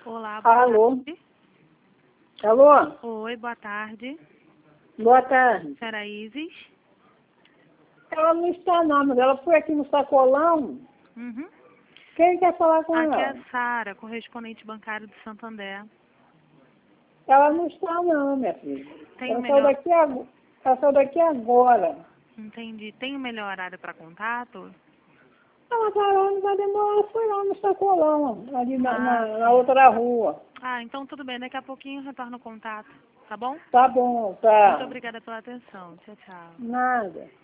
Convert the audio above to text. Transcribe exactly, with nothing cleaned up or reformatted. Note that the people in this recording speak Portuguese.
Olá, boa Alô? tarde. Alô? Oi, boa tarde. Boa tarde. Senhora Isis? Ela não está não, mas ela foi aqui no sacolão. Uhum. Quem quer falar com Aqui é ela? a Sara, correspondente bancário de Santander. Ela não está não, minha filha. Tem Ela o saiu melhor... daqui, ag- ela saiu daqui agora. Entendi. Tem o melhor horário para contato? Ela vai lá, não vai demorar, ela foi lá no sacolão, ali na, Ah, na, na outra rua. ah, então tudo bem. Daqui a pouquinho eu retorno o contato. Tá bom? Tá bom, Muito tá. obrigada pela atenção. Tchau, tchau. Nada.